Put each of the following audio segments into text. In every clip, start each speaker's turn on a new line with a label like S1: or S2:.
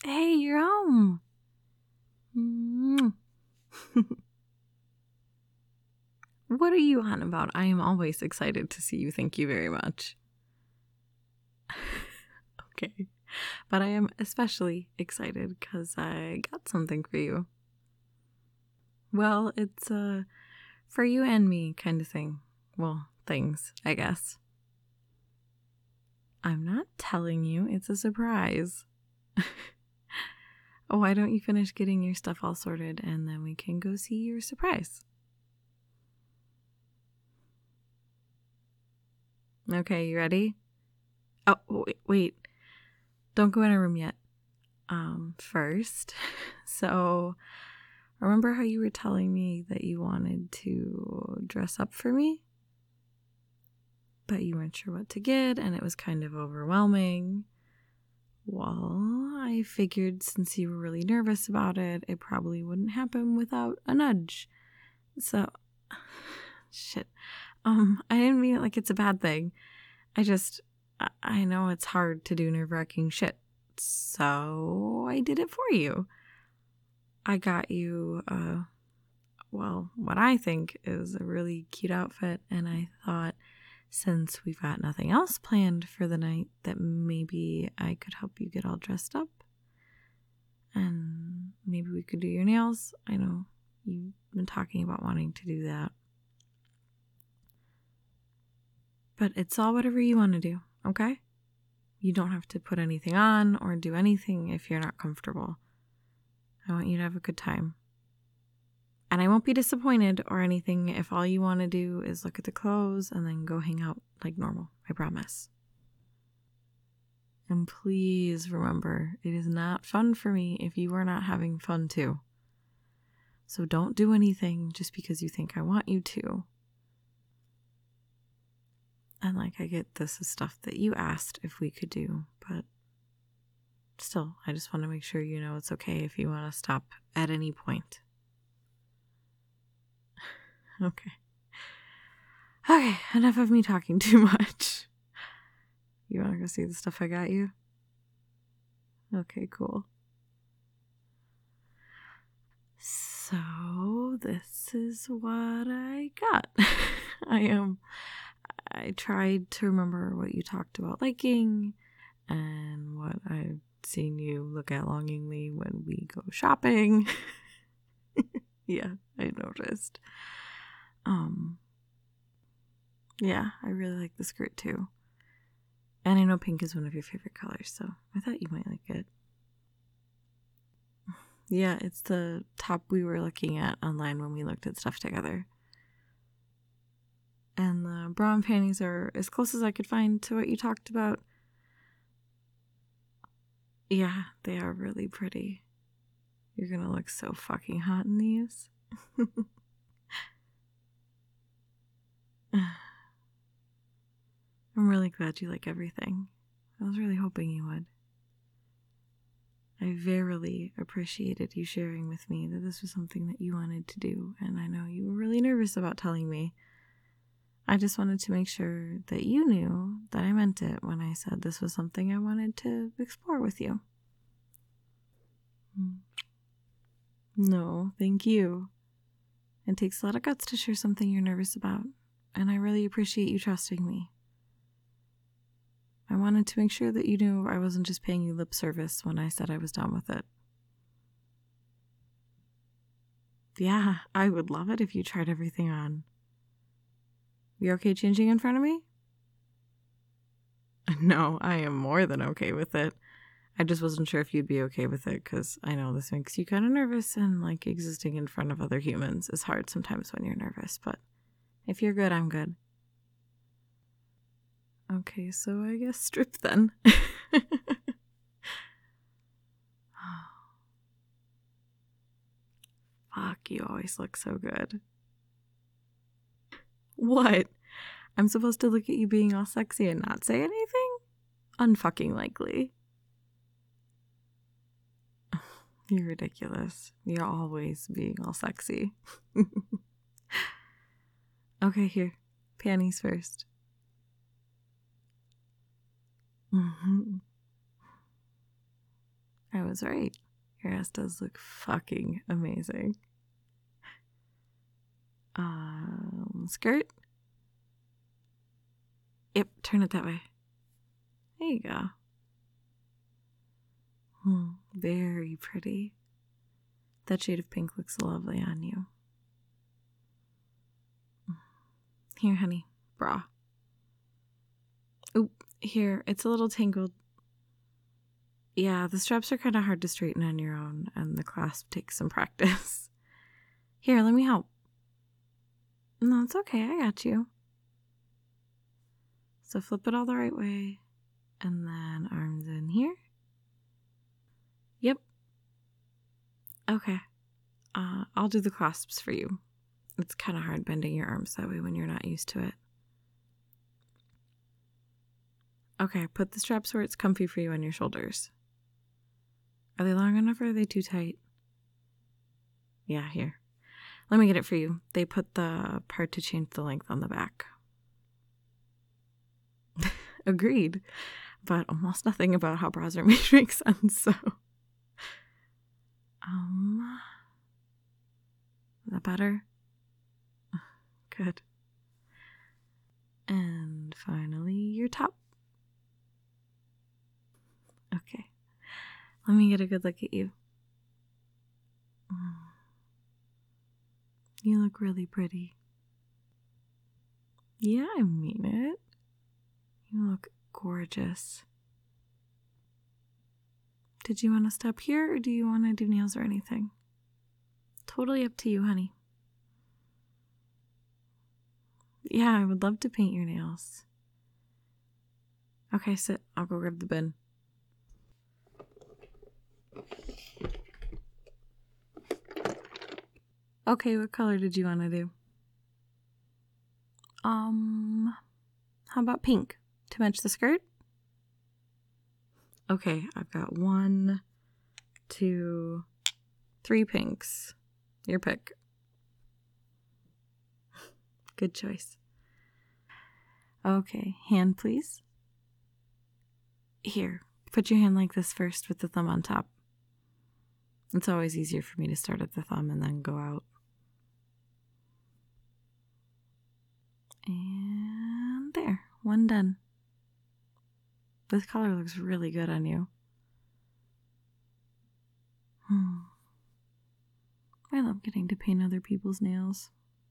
S1: Hey, you're home. What are you on about? I am always excited to see you. Thank you very much. Okay. But I am especially excited because I got something for you. Well, it's for you and me kind of thing. Well, things, I guess. I'm not telling you. It's a surprise. Oh, why don't you finish getting your stuff all sorted and then we can go see your surprise? Okay, you ready? Oh, wait. Don't go in a room yet. First, so remember how you were telling me that you wanted to dress up for me? But you weren't sure what to get and it was kind of overwhelming. Well, I figured since you were really nervous about it, it probably wouldn't happen without a nudge. So, shit. I didn't mean it like it's a bad thing. I know it's hard to do nerve-wracking shit. So I did it for you. I got you, what I think is a really cute outfit, and I thought since we've got nothing else planned for the night that maybe I could help you get all dressed up. And maybe we could do your nails. I know you've been talking about wanting to do that. But it's all whatever you want to do, okay? You don't have to put anything on or do anything if you're not comfortable. I want you to have a good time. And I won't be disappointed or anything if all you want to do is look at the clothes and then go hang out like normal. I promise. And please remember, it is not fun for me if you are not having fun too. So don't do anything just because you think I want you to. And I get this is stuff that you asked if we could do, but still, I just want to make sure you know it's okay if you want to stop at any point. Okay. Okay, enough of me talking too much. You want to go see the stuff I got you? Okay, cool. So, this is what I got. I tried to remember what you talked about liking and what I've seen you look at longingly when we go shopping. Yeah, I noticed. Yeah, I really like the skirt too. And I know pink is one of your favorite colors, so I thought you might like it. Yeah, it's the top we were looking at online when we looked at stuff together. And the bra and panties are as close as I could find to what you talked about. Yeah, they are really pretty. You're gonna look so fucking hot in these. I'm really glad you like everything. I was really hoping you would. I verily appreciated you sharing with me that this was something that you wanted to do, and I know you were really nervous about telling me. I just wanted to make sure that you knew that I meant it when I said this was something I wanted to explore with you. No, thank you. It takes a lot of guts to share something you're nervous about, and I really appreciate you trusting me. I wanted to make sure that you knew I wasn't just paying you lip service when I said I was done with it. Yeah, I would love it if you tried everything on. You okay changing in front of me? No, I am more than okay with it. I just wasn't sure if you'd be okay with it because I know this makes you kind of nervous and existing in front of other humans is hard sometimes when you're nervous, but if you're good, I'm good. Okay, so I guess strip then. Fuck, you always look so good. What? I'm supposed to look at you being all sexy and not say anything? Unfucking likely. You're ridiculous. You're always being all sexy. Okay, here. Panties first. I was right. Your ass does look fucking amazing. Skirt? Yep, turn it that way. There you go. Very pretty. That shade of pink looks lovely on you. Here, honey, bra. Oop, here, it's a little tangled. Yeah, the straps are kind of hard to straighten on your own, and the clasp takes some practice. Here, let me help. No, it's okay, I got you. So flip it all the right way, and then arms in here. Yep. Okay. I'll do the clasps for you. It's kind of hard bending your arms that way when you're not used to it. Okay, put the straps where it's comfy for you on your shoulders. Are they long enough or are they too tight? Yeah, here. Let me get it for you. They put the part to change the length on the back. Agreed. But almost nothing about how bras are made makes sense, so. Is that better? Good. And finally, your top. Okay. Let me get a good look at you. You look really pretty. Yeah, I mean it. You look gorgeous. Did you want to stop here or do you want to do nails or anything? Totally up to you, honey. Yeah, I would love to paint your nails. Okay, sit. I'll go grab the bin. Okay, what color did you want to do? How about pink to match the skirt? Okay, I've got 1, 2, 3 pinks. Your pick. Good choice. Okay, hand please. Here, put your hand like this first with the thumb on top. It's always easier for me to start at the thumb and then go out. And there, 1 done. This color looks really good on you. I love getting to paint other people's nails.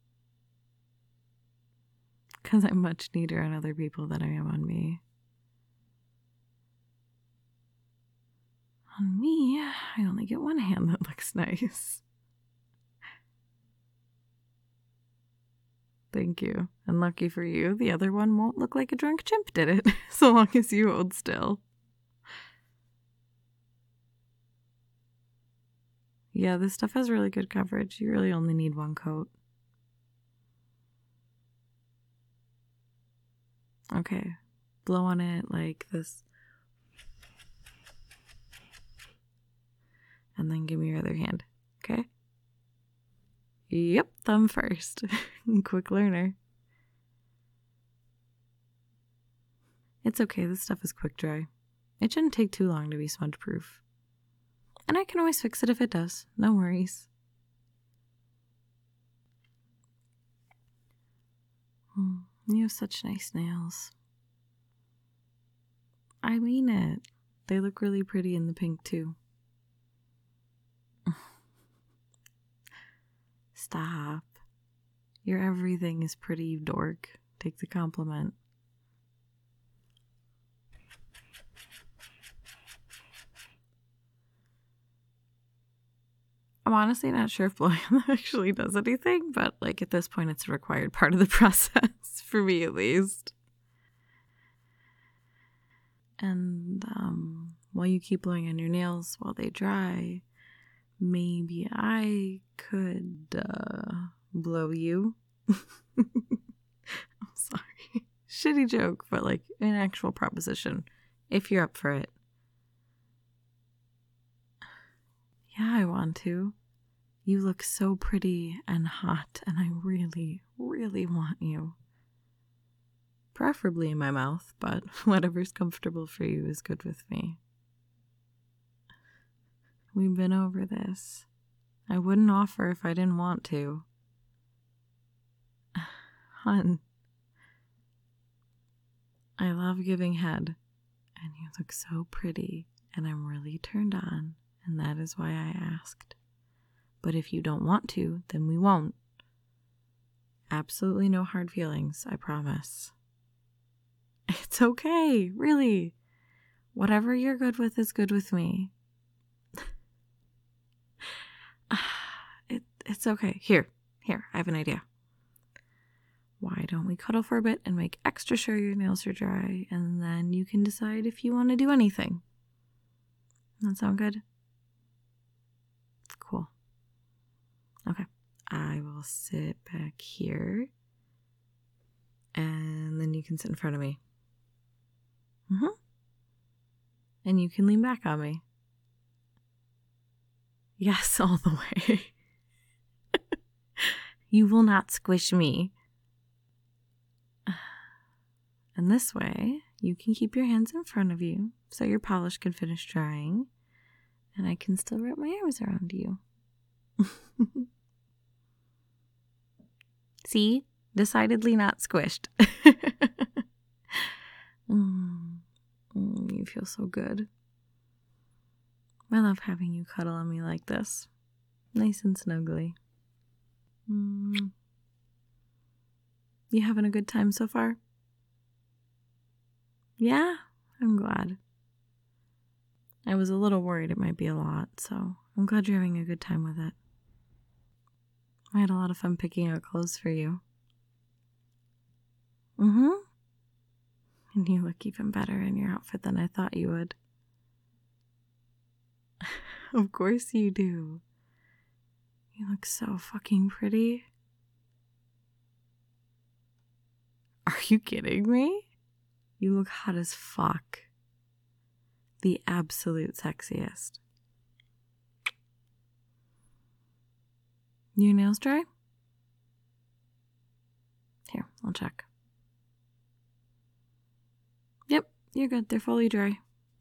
S1: Because I'm much neater on other people than I am on me. On me, I only get 1 hand that looks nice. Thank you. And lucky for you, the other one won't look like a drunk chimp did it, so long as you hold still. Yeah, this stuff has really good coverage. You really only need 1 coat. Okay, blow on it like this. And then give me your other hand, okay? Yep, thumb first. Quick learner. It's okay, this stuff is quick dry. It shouldn't take too long to be smudge proof. And I can always fix it if it does. No worries. You have such nice nails. I mean it. They look really pretty in the pink too. Stop. Your everything is pretty, you dork. Take the compliment. I'm honestly not sure if blowing them actually does anything, but like at this point it's a required part of the process, for me at least. And while you keep blowing on your nails while they dry, maybe I could blow you. I'm sorry. Shitty joke, but like an actual proposition, if you're up for it. Yeah, I want to. You look so pretty and hot, and I really, really want you. Preferably in my mouth, but whatever's comfortable for you is good with me. We've been over this. I wouldn't offer if I didn't want to. Hun, I love giving head, and you look so pretty, and I'm really turned on, and that is why I asked. But if you don't want to, then we won't. Absolutely no hard feelings, I promise. It's okay, really. Whatever you're good with is good with me. It's okay. Here, I have an idea. Why don't we cuddle for a bit and make extra sure your nails are dry, and then you can decide if you want to do anything. That sound good? Cool. Okay. I will sit back here, and then you can sit in front of me. And you can lean back on me. Yes, all the way. You will not squish me. And this way, you can keep your hands in front of you so your polish can finish drying, and I can still wrap my arms around you. See? Decidedly not squished. You feel so good. I love having you cuddle on me like this. Nice and snuggly. You having a good time so far? Yeah, I'm glad. I was a little worried it might be a lot, so I'm glad you're having a good time with it. I had a lot of fun picking out clothes for you. And you look even better in your outfit than I thought you would. Of course you do. You look so fucking pretty. Are you kidding me? You look hot as fuck. The absolute sexiest. Your nails dry? Here, I'll check. Yep, you're good. They're fully dry.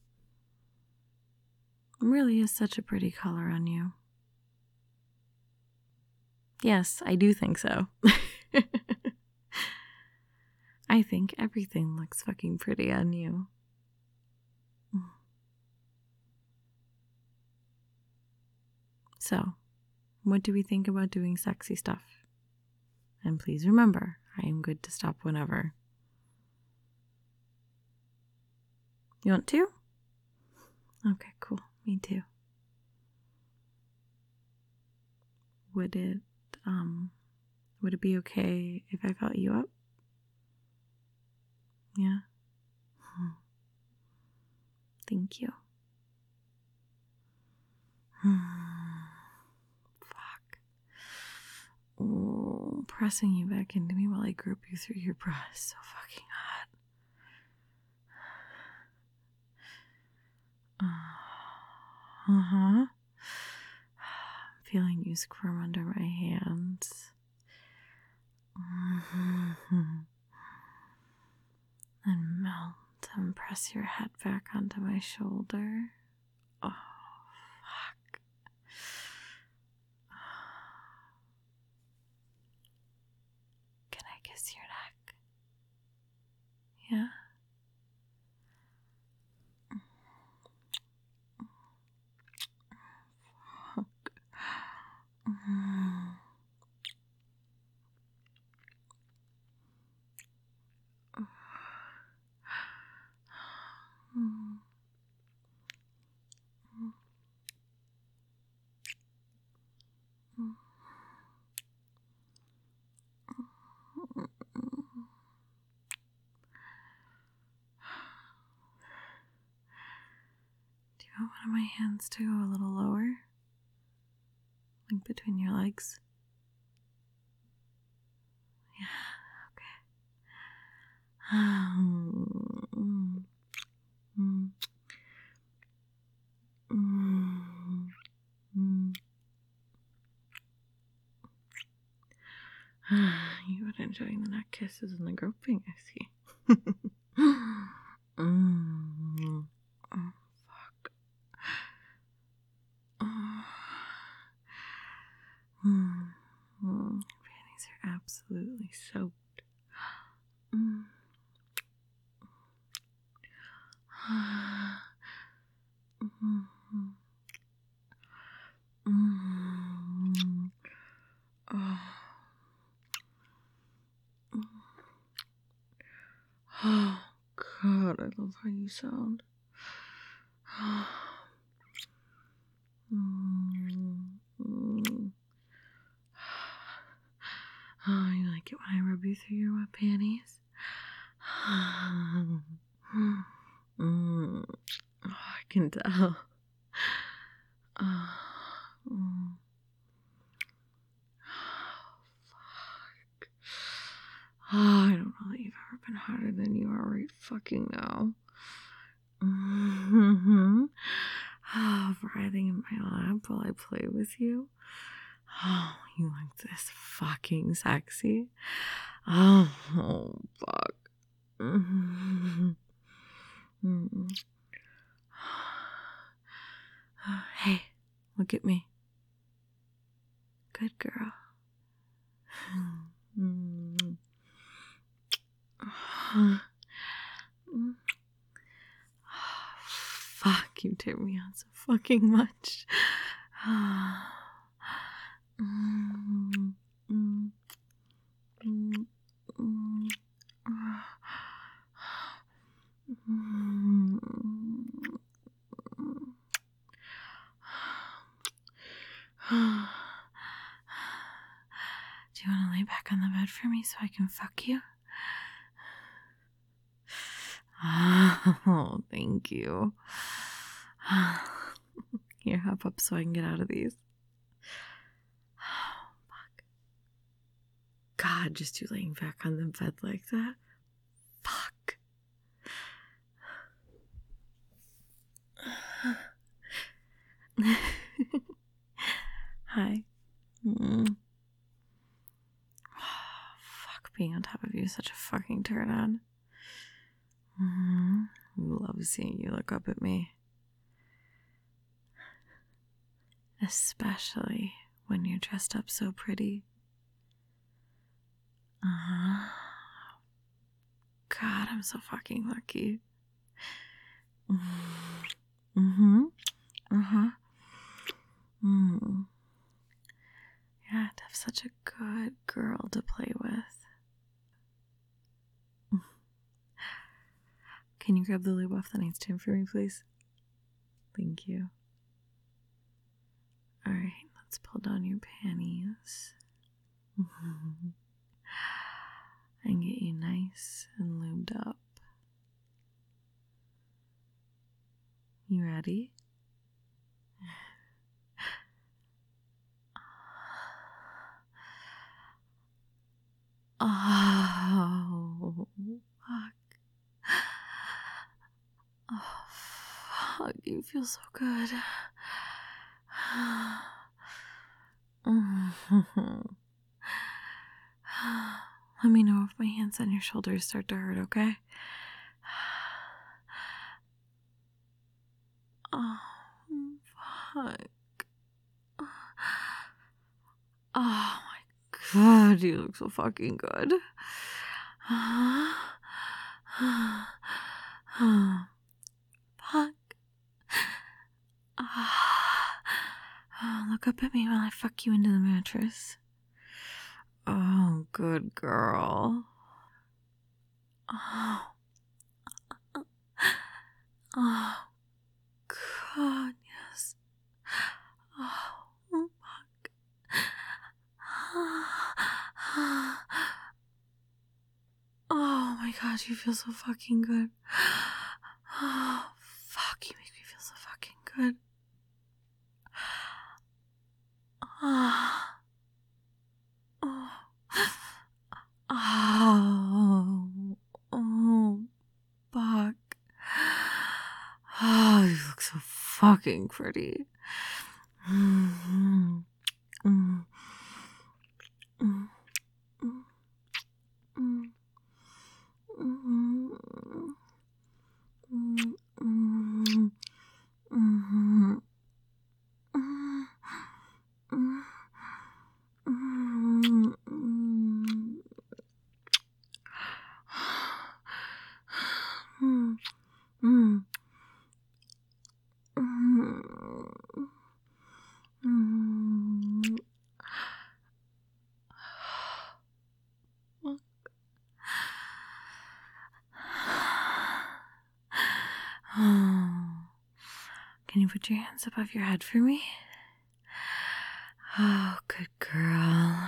S1: It really is such a pretty color on you. Yes, I do think so. I think everything looks fucking pretty on you. So, what do we think about doing sexy stuff? And please remember, I am good to stop whenever. You want to? Okay, cool. Me too. Would it be okay if I felt you up? Yeah? Thank you. Fuck. Oh, pressing you back into me while I grip you through your bra is so fucking hot. Feeling you squirm under my hands. And melt and press your head back onto my shoulder. Oh, fuck. Can I kiss your neck? Yeah? Fuck. Do you want one of my hands to go a little lower? Like between your legs? Yeah, okay. You would enjoy the neck kisses and the groping, I see. Oh, fuck. Oh. Oh, God, I love how you sound. Oh, you like it when I rub you through your wet panties? Oh, I can tell. Fuck. Oh, I don't know that you've ever been hotter than you are right fucking now. Oh, writhing in my lap while I play with you. Oh, you like this fucking sexy. Oh, fuck. Hey, look at me. Good girl. Fuck, you tear me on so fucking much. Do you want to lay back on the bed for me so I can fuck you? Oh, thank you. Here, hop up so I can get out of these. Oh, fuck. God, just you laying back on the bed like that? Fuck. Hi. Fuck, being on top of you is such a fucking turn on. I love seeing you look up at me. Especially when you're dressed up so pretty. God, I'm so fucking lucky. Yeah, to have such a good girl to play with. Can you grab the lube off the nightstand for me, please? Thank you. Alright, let's pull down your panties. And get you nice and lubed up. You ready? Oh, fuck. Oh, fuck. You feel so good. Let me know if my hands on your shoulders start to hurt, okay? Oh, fuck. Oh my God, you look so fucking good. Fuck. Look up at me while I fuck you into the mattress. Oh, good girl. Oh, God, yes. Oh, fuck. Oh my God, you feel so fucking good. Oh, fuck, you make me feel so fucking good. Oh, fuck. Oh, you look so fucking pretty. Can you put your hands above your head for me? Oh, good girl.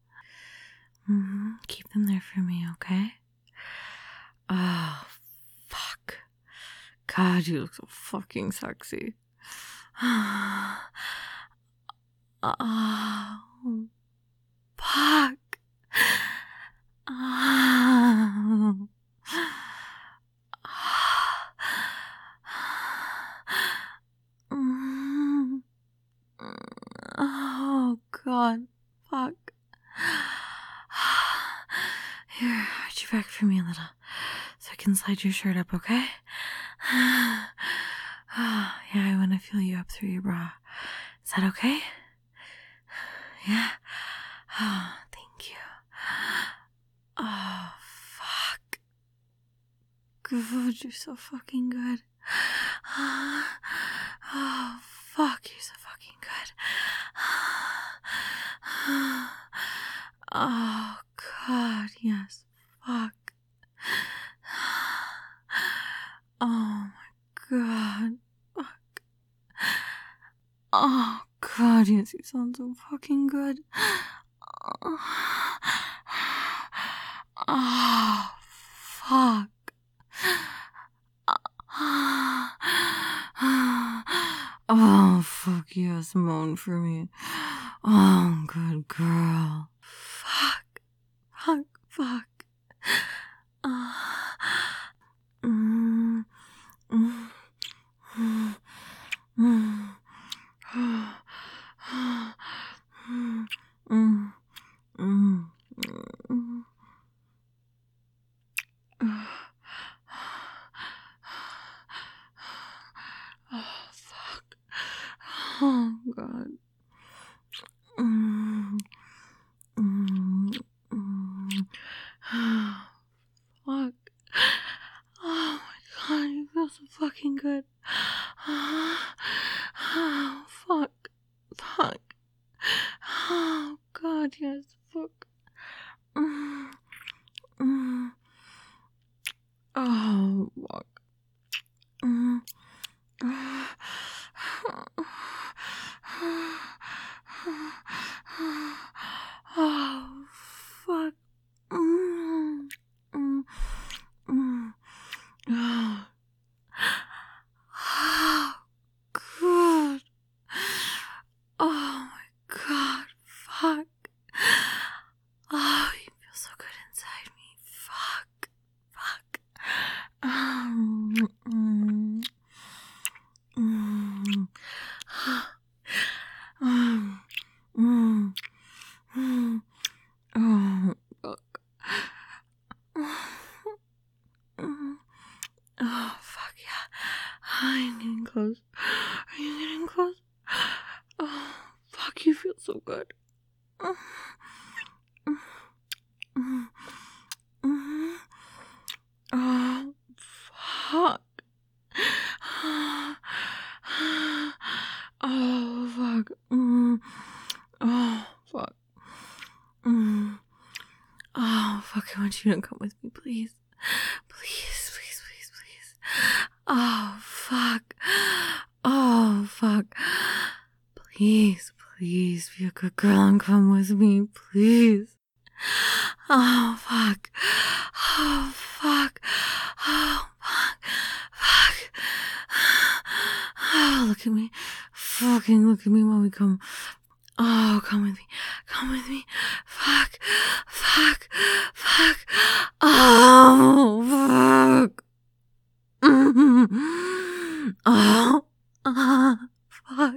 S1: Keep them there for me, okay? Oh, fuck. God, you look so fucking sexy. Oh, fuck. Oh. Oh, God. Fuck. Here, arch your back for me a little so I can slide your shirt up, okay? Yeah, I want to feel you up through your bra. Is that okay? Yeah? Oh, thank you. Oh, fuck. Good, you're so fucking good. Oh, fuck, you're so fucking good. Oh, God, yes, fuck. Oh, my God, fuck. Oh, God, yes, you sound so fucking good. Oh, fuck. Oh, fuck yes, moan for me. Oh, good girl. Fuck. Fuck. Fuck. Oh, fuck. Oh, God. Fuck. Oh, my God. You feel so fucking good. Oh, fuck. Fuck. Oh, God, yes. Fuck. Oh, fuck. Oh, fuck. Oh, good. Oh, my God. Fuck. Oh, you feel so good inside me. Fuck. Fuck. Oh, fuck. Oh, fuck yeah. I'm getting close. Are you getting close? Oh, fuck, you feel so good. Oh, fuck. Oh, fuck. Oh, fuck. Oh, fuck, I want you to come with me, please. Please, please, please, please. Oh, fuck. Oh, fuck. Please, please be a good girl and come with me, please. Oh, fuck. Oh, fuck. Oh, fuck. Fuck. Oh, look at me. Fucking look at me while we come. Oh, come with me. Come with me. Fuck. Fuck. Fuck. Oh, fuck. Oh, fuck.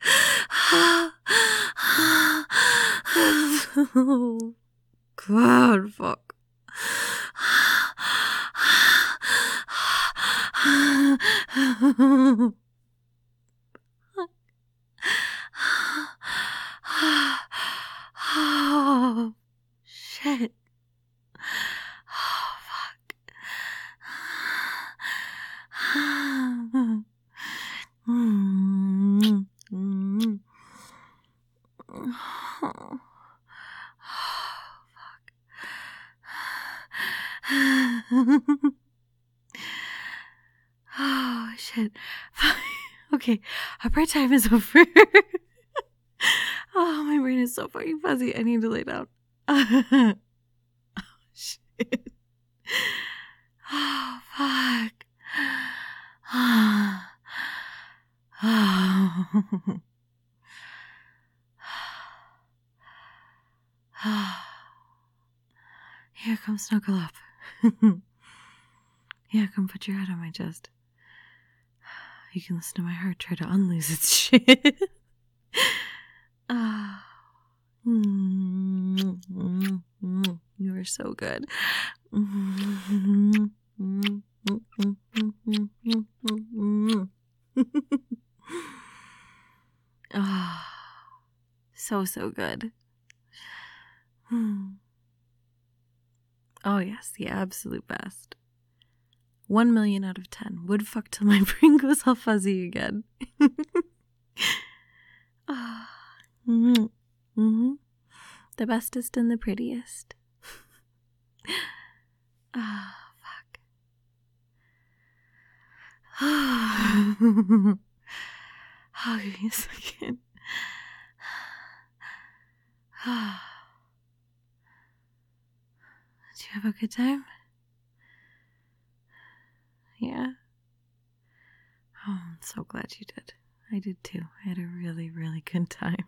S1: Oh, God, fuck. Oh, shit. Oh, fuck. Oh, shit. Okay, our bread time is over. Oh, my brain is so fucking fuzzy. I need to lay down. Oh, shit. Oh, fuck. Here, come snuggle up. Yeah, come put your head on my chest. You can listen to my heart try to unloose its shit. You are so good. So good. Oh yes, the absolute best. 1,000,000 out of 10. Would fuck till my brain goes all fuzzy again. The bestest and the prettiest. Fuck. Oh, give me a second. Did you have a good time? Yeah? Oh, I'm so glad you did. I did too. I had a really, really good time.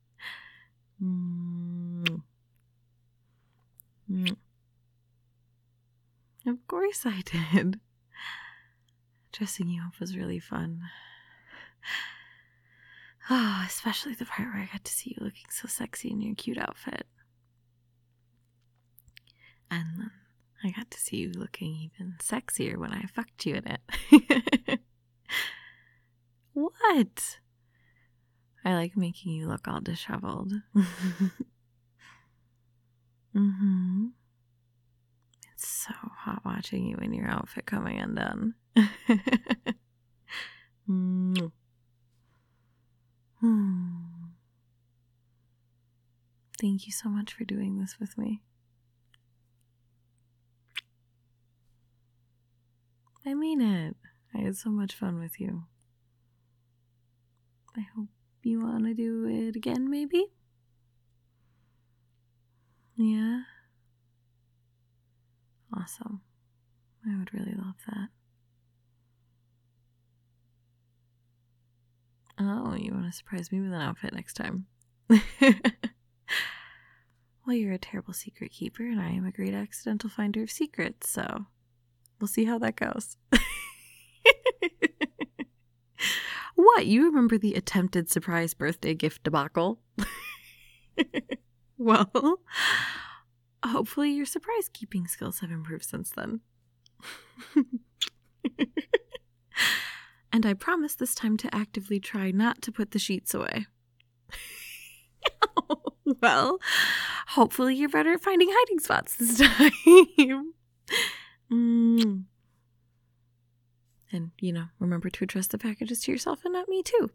S1: Of course I did. Dressing you up was really fun. Oh, especially the part where I got to see you looking so sexy in your cute outfit. And then I got to see you looking even sexier when I fucked you in it. What? I like making you look all disheveled. It's so hot watching you in your outfit coming undone. Thank you so much for doing this with me. I mean it. I had so much fun with you. I hope you want to do it again, maybe? Yeah? Awesome. I would really love that. Oh, you want to surprise me with an outfit next time? Well, you're a terrible secret keeper, and I am a great accidental finder of secrets, so we'll see how that goes. What? You remember the attempted surprise birthday gift debacle? Well, hopefully your surprise keeping skills have improved since then. And I promise this time to actively try not to put the sheets away. Well, hopefully you're better at finding hiding spots this time. And, remember to address the packages to yourself and not me too.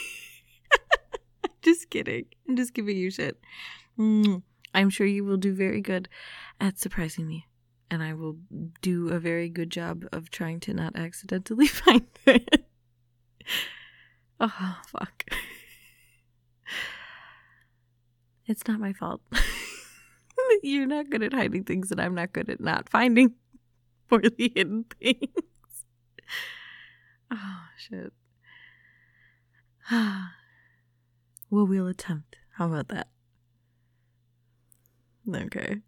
S1: Just kidding. I'm just giving you shit. I'm sure you will do very good at surprising me. And I will do a very good job of trying to not accidentally find it. Oh, fuck. It's not my fault. You're not good at hiding things, and I'm not good at not finding poorly hidden things. Oh, shit. Well, we'll attempt. How about that? Okay.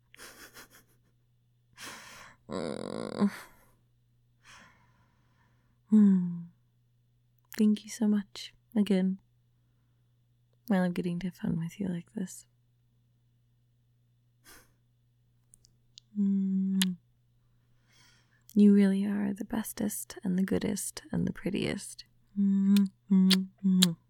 S1: Thank you so much again. I love getting to have fun with you like this. You really are the bestest and the goodest and the prettiest.